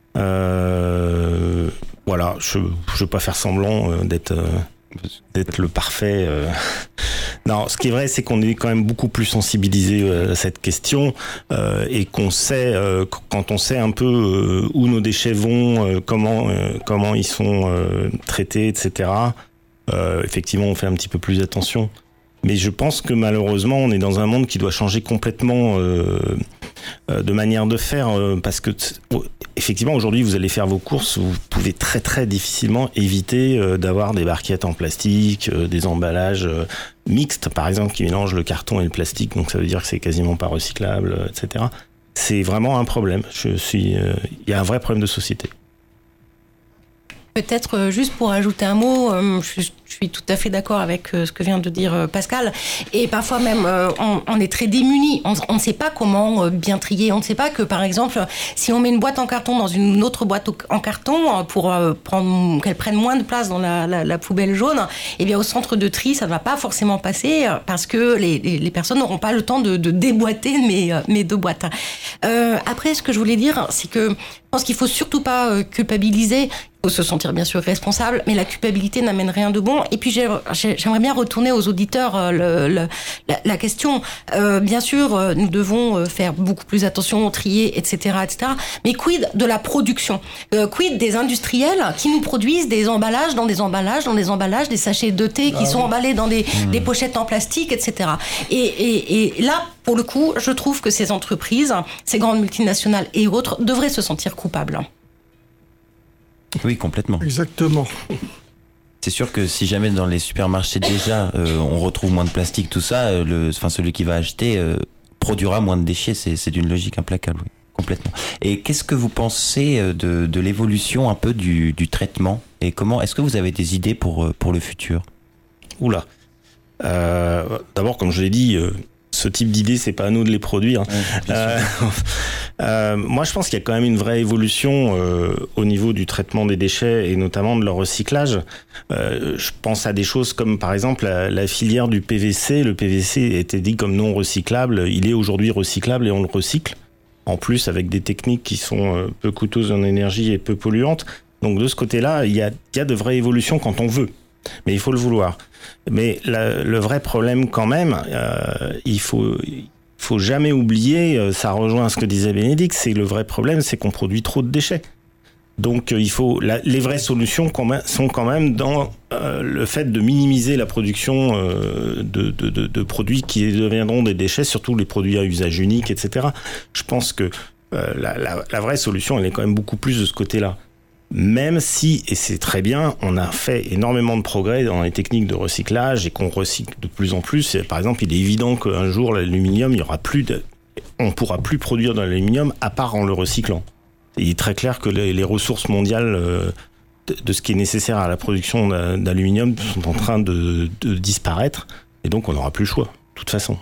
Euh, voilà, je ne veux pas faire semblant euh, d'être... Euh, d'être le parfait. Euh... Non, ce qui est vrai, c'est qu'on est quand même beaucoup plus sensibilisé à cette question euh, et qu'on sait, euh, quand on sait un peu euh, où nos déchets vont, euh, comment euh, comment ils sont euh, traités, et cetera. Euh, effectivement, on fait un petit peu plus attention. Mais je pense que malheureusement, on est dans un monde qui doit changer complètement euh, euh, de manière de faire, euh, parce que effectivement, aujourd'hui, vous allez faire vos courses, vous pouvez très très difficilement éviter euh, d'avoir des barquettes en plastique, euh, des emballages euh, mixtes, par exemple, qui mélangent le carton et le plastique, donc ça veut dire que c'est quasiment pas recyclable, euh, et cetera. C'est vraiment un problème. Je suis, euh, il y a un vrai problème de société. Peut-être euh, juste pour ajouter un mot, euh, je, je suis tout à fait d'accord avec euh, ce que vient de dire euh, Pascal. Et parfois même, euh, on, on est très démunis. On, on ne sait pas comment euh, bien trier. On ne sait pas que, par exemple, si on met une boîte en carton dans une autre boîte au, en carton euh, pour euh, prendre, qu'elle prenne moins de place dans la, la, la poubelle jaune, eh bien au centre de tri, ça ne va pas forcément passer euh, parce que les, les, les personnes n'auront pas le temps de, de déboîter mes, euh, mes deux boîtes. Euh, après, ce que je voulais dire, c'est que je pense qu'il faut surtout pas euh, culpabiliser. Il faut se sentir bien sûr responsable, mais la culpabilité n'amène rien de bon. Et puis j'ai, j'aimerais bien retourner aux auditeurs euh, le, le, la, la question. Euh, bien sûr, euh, nous devons euh, faire beaucoup plus attention, trier, et cetera, et cetera. Mais quid de la production ? euh, Quid des industriels qui nous produisent des emballages dans des emballages, dans des emballages, des sachets de thé qui ah, sont oui. emballés dans des, mmh. des pochettes en plastique, et cetera. Et, et, et là, pour le coup, je trouve que ces entreprises, ces grandes multinationales et autres, devraient se sentir coupables. Oui, complètement. Exactement. C'est sûr que si jamais dans les supermarchés déjà euh, on retrouve moins de plastique, tout ça, euh, le, enfin celui qui va acheter euh, produira moins de déchets. C'est, c'est d'une logique implacable, oui, complètement. Et qu'est-ce que vous pensez de, de l'évolution un peu du, du traitement et comment est-ce que vous avez des idées pour pour le futur ? Oula. Euh, d'abord, comme je l'ai dit. Euh... Ce type d'idée, c'est pas à nous de les produire. Ouais, euh, euh, moi, je pense qu'il y a quand même une vraie évolution euh, au niveau du traitement des déchets et notamment de leur recyclage. Euh, je pense à des choses comme, par exemple, la, la filière du P V C. Le P V C était dit comme non recyclable. Il est aujourd'hui recyclable et on le recycle. En plus, avec des techniques qui sont peu coûteuses en énergie et peu polluantes. Donc, de ce côté-là, il y a, il y a de vraies évolutions quand on veut. Mais il faut le vouloir. Mais la, le vrai problème quand même, euh, il faut, il faut jamais oublier, euh, ça rejoint ce que disait Bénédicte, c'est le vrai problème, c'est qu'on produit trop de déchets. Donc euh, il faut, la, les vraies solutions quand même, sont quand même dans euh, le fait de minimiser la production euh, de, de, de, de produits qui deviendront des déchets, surtout les produits à usage unique, et cetera. Je pense que euh, la, la, la vraie solution, elle est quand même beaucoup plus de ce côté-là. Même si, et c'est très bien, on a fait énormément de progrès dans les techniques de recyclage et qu'on recycle de plus en plus. Par exemple, il est évident qu'un jour, l'aluminium, il y aura plus de, on pourra plus produire de l'aluminium à part en le recyclant. Il est très clair que les, les ressources mondiales euh, de, de ce qui est nécessaire à la production d'aluminium sont en train de, de disparaître. Et donc, on n'aura plus le choix, de toute façon.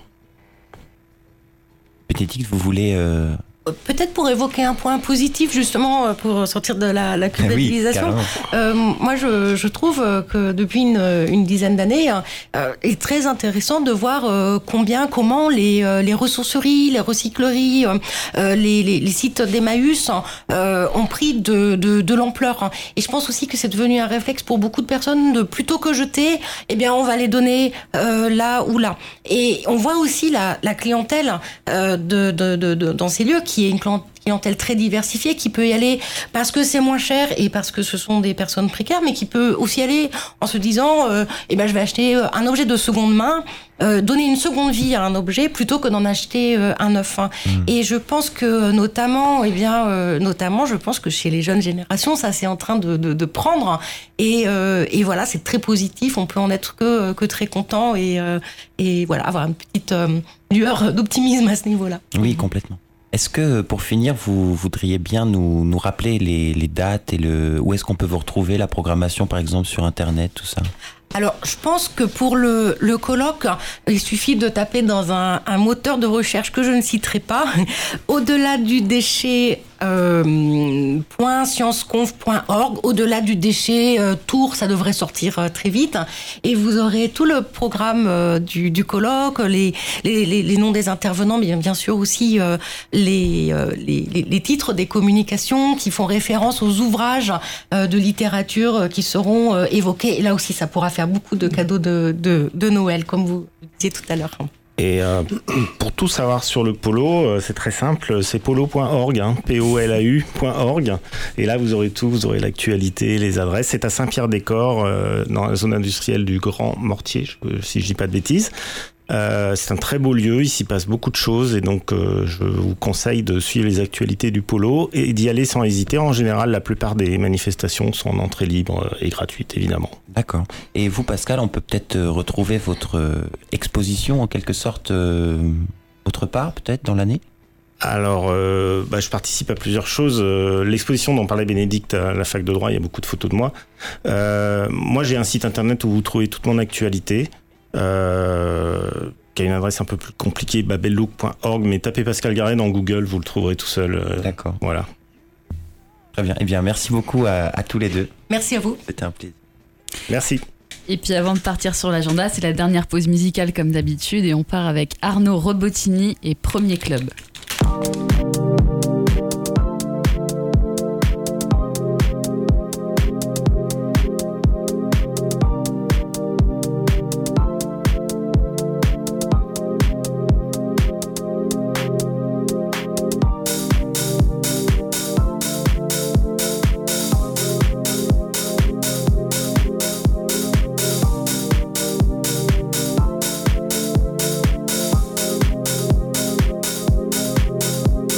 Bénédicte, vous voulez... Euh... Peut-être pour évoquer un point positif, justement, pour sortir de la, la culpabilisation. Oui, euh, moi, je, je trouve que depuis une, une dizaine d'années, euh, il est très intéressant de voir euh, combien, comment les, les ressourceries, les recycleries, euh, les, les, les sites d'Emmaüs euh, ont pris de, de, de l'ampleur. Et je pense aussi que c'est devenu un réflexe pour beaucoup de personnes de plutôt que jeter, eh bien, on va les donner euh, là ou là. Et on voit aussi la, la clientèle euh, de, de, de, de, dans ces lieux qui est une clientèle très diversifiée, qui peut y aller parce que c'est moins cher et parce que ce sont des personnes précaires, mais qui peut aussi aller en se disant euh, eh ben je vais acheter un objet de seconde main, euh, donner une seconde vie à un objet plutôt que d'en acheter euh, un neuf. Hein. Mmh. Et je pense que notamment, eh bien, euh, notamment, je pense que chez les jeunes générations, ça c'est en train de, de, de prendre. Et, euh, et voilà, c'est très positif. On peut en être que, que très content et, euh, et voilà, avoir une petite euh, lueur d'optimisme à ce niveau-là. Oui, complètement. Est-ce que, pour finir, vous voudriez bien nous, nous rappeler les, les dates et le, où est-ce qu'on peut vous retrouver, la programmation, par exemple, sur Internet, tout ça ? Alors, je pense que pour le, le colloque, il suffit de taper dans un, un moteur de recherche que je ne citerai pas, au-delà du déchet euh, .scienceconf point org. Au-delà du déchet, euh, Tours, ça devrait sortir euh, très vite. Et vous aurez tout le programme euh, du, du colloque, les, les, les, les noms des intervenants, mais bien, bien sûr aussi euh, les, euh, les, les, les titres des communications qui font référence aux ouvrages euh, de littérature euh, qui seront euh, évoqués. Et là aussi, ça pourra faire beaucoup de cadeaux de, de, de Noël, comme vous le disiez tout à l'heure. Et euh, pour tout savoir sur le polo, euh, c'est très simple, c'est polo point org, hein, P O L A U point org. Et là, vous aurez tout, vous aurez l'actualité, les adresses. C'est à Saint-Pierre-des-Corps, euh, dans la zone industrielle du Grand Mortier, je, si je dis pas de bêtises. Euh, c'est un très beau lieu, il s'y passe beaucoup de choses et donc euh, je vous conseille de suivre les actualités du polo et d'y aller sans hésiter. En général, la plupart des manifestations sont en entrée libre et gratuite, évidemment. D'accord. Et vous, Pascal, on peut peut-être retrouver votre exposition en quelque sorte euh, autre part, peut-être, dans l'année ? Alors, euh, bah, je participe à plusieurs choses. Euh, l'exposition dont parlait Bénédicte à la fac de droit, il y a beaucoup de photos de moi. Euh, moi, j'ai un site internet où vous trouvez toute mon actualité. Euh, qui a une adresse un peu plus compliquée, babellook point org, mais tapez Pascal Garret dans Google, vous le trouverez tout seul. Euh, D'accord. Voilà. Très bien. Eh bien, merci beaucoup à, à tous les deux. Merci à vous. C'était un plaisir. Merci. Et puis avant de partir sur l'agenda, c'est la dernière pause musicale comme d'habitude et on part avec Arnaud Robotini et Premier Club. Thank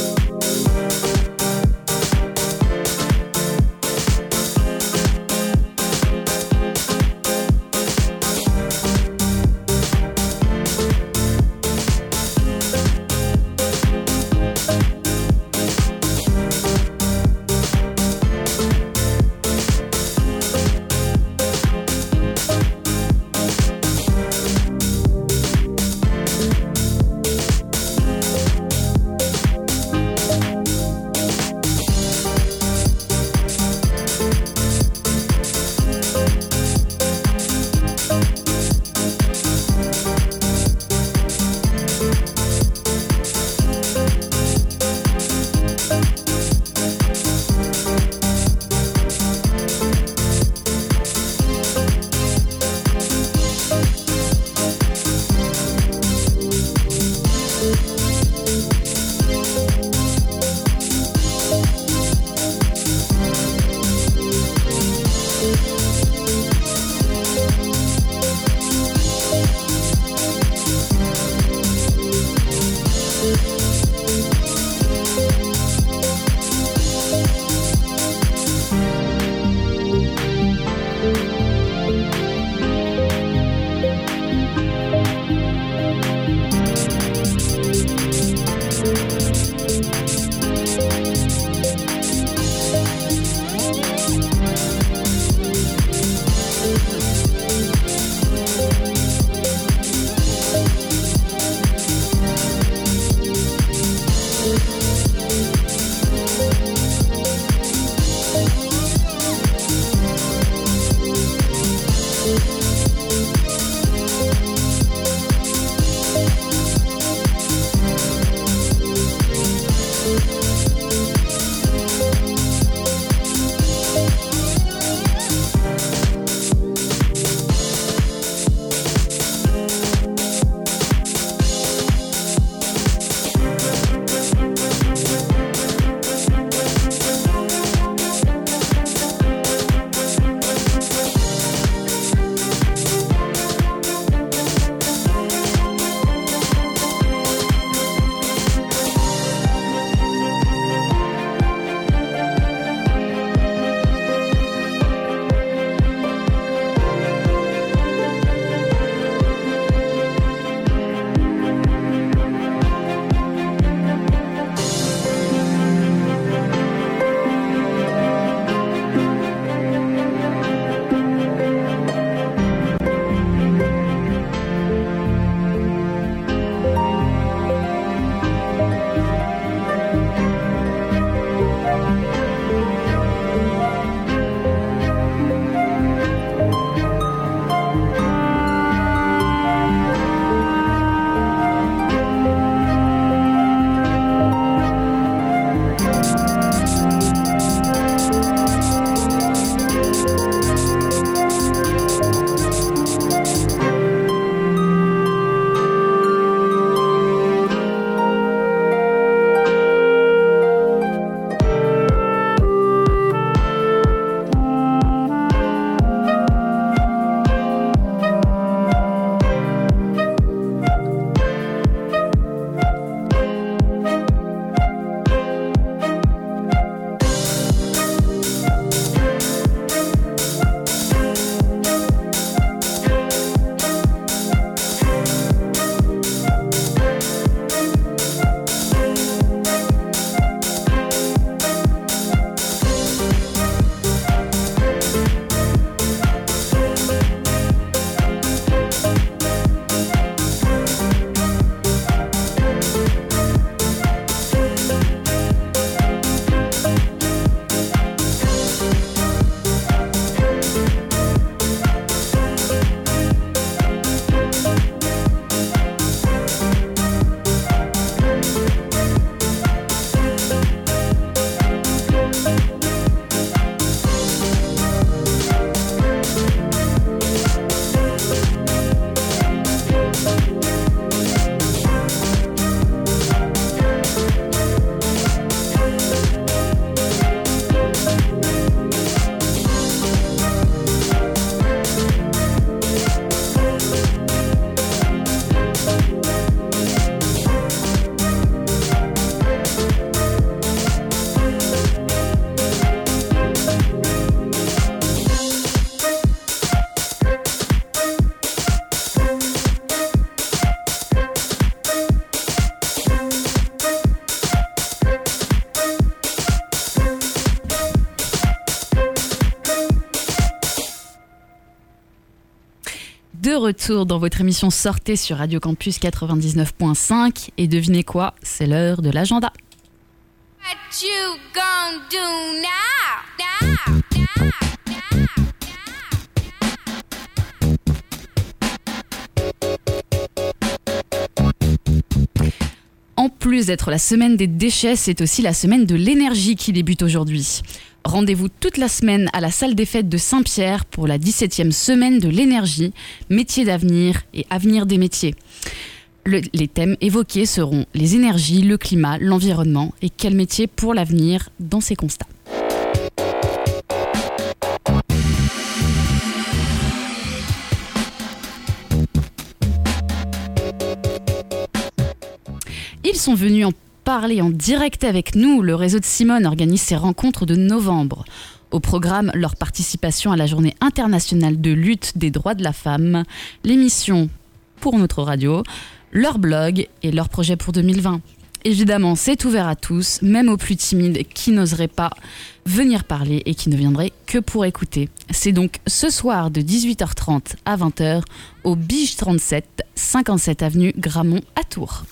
de retour dans votre émission Sortez sur Radio Campus quatre-vingt-dix-neuf point cinq. Et devinez quoi, c'est l'heure de l'agenda. What you gonna do now? Now, now, now, En plus d'être la semaine des déchets, c'est aussi la semaine de l'énergie qui débute aujourd'hui. Rendez-vous toute la semaine à la salle des fêtes de Saint-Pierre pour la dix-septième semaine de l'énergie, métiers d'avenir et avenir des métiers. Le, les thèmes évoqués seront les énergies, le climat, l'environnement et quel métier pour l'avenir dans ces constats. Ils sont venus en parler en direct avec nous. Le réseau de Simone organise ses rencontres de novembre. Au programme, leur participation à la journée internationale de lutte des droits de la femme, l'émission pour notre radio, leur blog et leur projet pour deux mille vingt. Évidemment, c'est ouvert à tous, même aux plus timides qui n'oseraient pas venir parler et qui ne viendraient que pour écouter. C'est donc ce soir de dix-huit heures trente à vingt heures au Bige trente-sept, cinquante-sept avenue Gramont à Tours.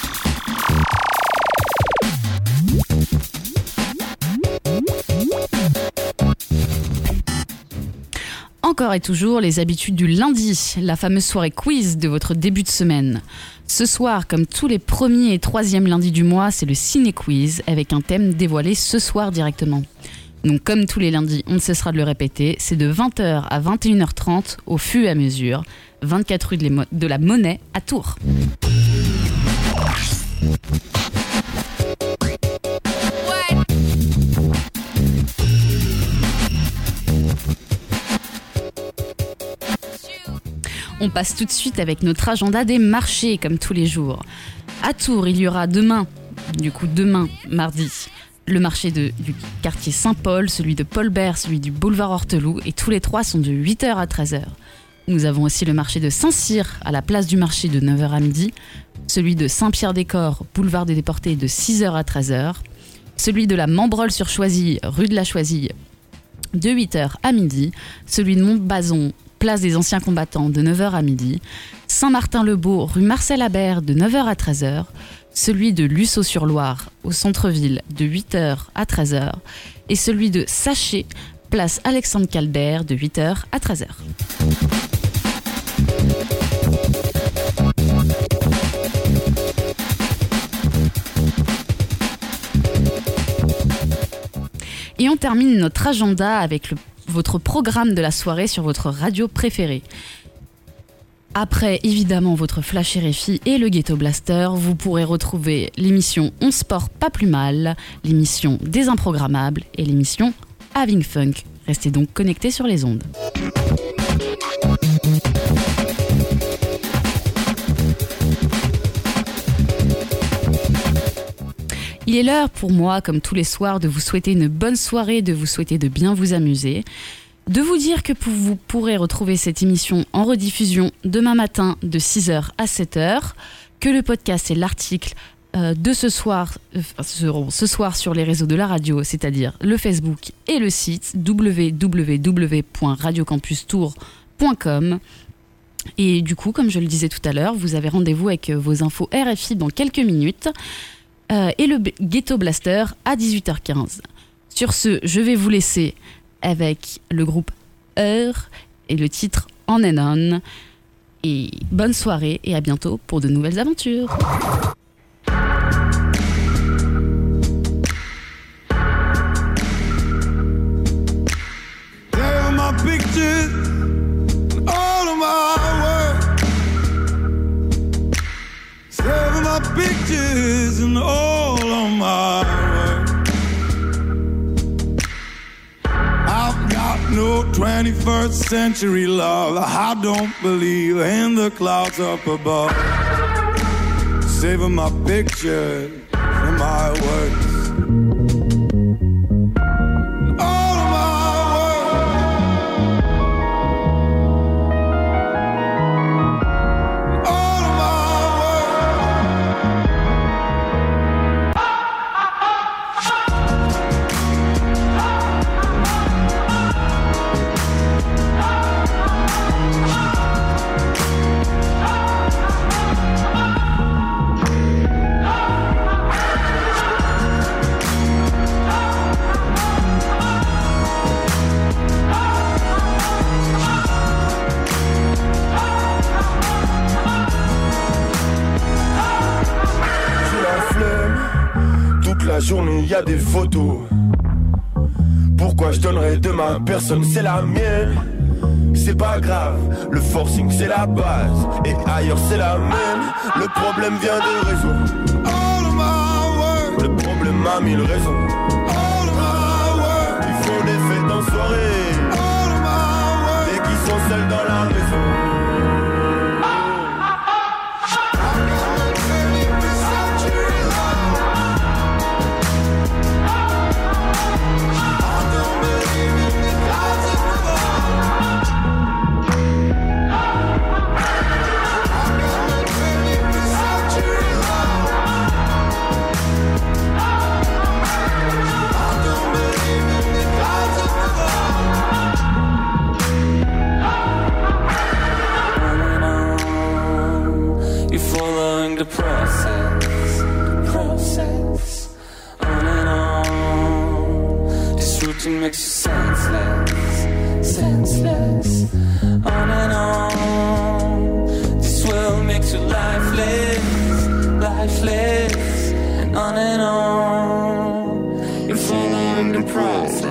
Encore et toujours les habitudes du lundi, la fameuse soirée quiz de votre début de semaine. Ce soir, comme tous les premiers et troisièmes lundis du mois, c'est le ciné-quiz avec un thème dévoilé ce soir directement. Donc comme tous les lundis, on ne cessera de le répéter, c'est de vingt heures à vingt et une heures trente au fur et à mesure, vingt-quatre rue de la Monnaie à Tours. On passe tout de suite avec notre agenda des marchés, comme tous les jours. À Tours, il y aura demain, du coup demain, mardi, le marché de, du quartier Saint-Paul, celui de Paul-Bert, celui du boulevard Horteloup, et tous les trois sont de huit heures à treize heures. Nous avons aussi le marché de Saint-Cyr, à la place du marché de neuf heures à midi, celui de Saint-Pierre-des-Corps, boulevard des Déportés, de six heures à treize heures, celui de la Membreule-sur-Choisille, rue de la Choisille, de huit heures à midi, celui de Montbazon, place des anciens combattants, de neuf heures à midi, Saint-Martin-le-Beau, rue Marcel Habert, de neuf heures à treize heures, celui de Lussau-sur-Loire, au centre-ville, de huit heures à treize heures, et celui de Sachet, place Alexandre Calder, de huit heures à treize heures. Et on termine notre agenda avec le votre programme de la soirée sur votre radio préférée. Après, évidemment, votre Flash R F I et le Ghetto Blaster, vous pourrez retrouver l'émission On Sport Pas Plus Mal, l'émission Des Improgrammables et l'émission Having Funk. Restez donc connectés sur les ondes. Il est l'heure pour moi, comme tous les soirs, de vous souhaiter une bonne soirée, de vous souhaiter de bien vous amuser, de vous dire que vous pourrez retrouver cette émission en rediffusion demain matin de six heures à sept heures, que le podcast et l'article euh, de ce soir euh, seront ce soir sur les réseaux de la radio, c'est-à-dire le Facebook et le site w w w point radio campus tours point com. Et du coup, comme je le disais tout à l'heure, vous avez rendez-vous avec vos infos R F I dans quelques minutes. Euh, et le Ghetto Blaster à dix-huit heures quinze. Sur ce, je vais vous laisser avec le groupe Heure et le titre On and On. Et bonne soirée et à bientôt pour de nouvelles aventures. There my pictures, all of my work. There my pictures and all of my work. I've got no twenty-first century love. I don't believe in the clouds up above. Saving my pictures and my works. journée, y a des photos. Pourquoi je donnerais de ma personne, c'est la mienne. C'est pas grave, le forcing c'est la base. Et ailleurs c'est la même. Le problème vient de réseau. Le problème a mille raisons. Ils font des fêtes en soirée dès qu'ils sont seuls dans la maison. The process, the process, on and on. This routine makes you senseless, senseless, on and on. This world makes you lifeless, lifeless, and on and on. You're following the process.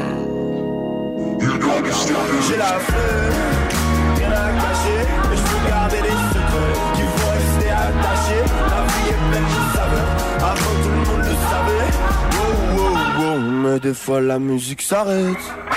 J'ai la fleur, rien à cacher, mais je peux garder les secrets qui vont rester attachés. La vie est pleine de saveurs, avant tout le monde le savait. Wow, wow, wow, mais des fois la musique s'arrête.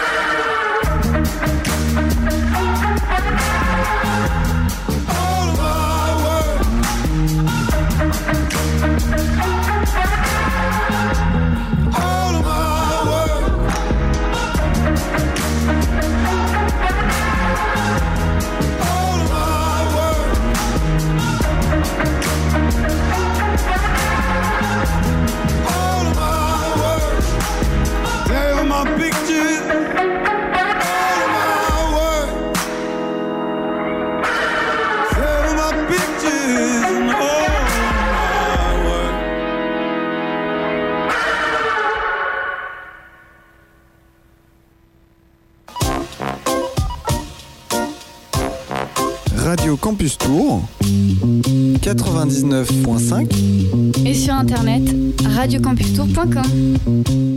Radio Campus Tour quatre-vingt-dix-neuf point cinq et sur internet radio campus tour point com.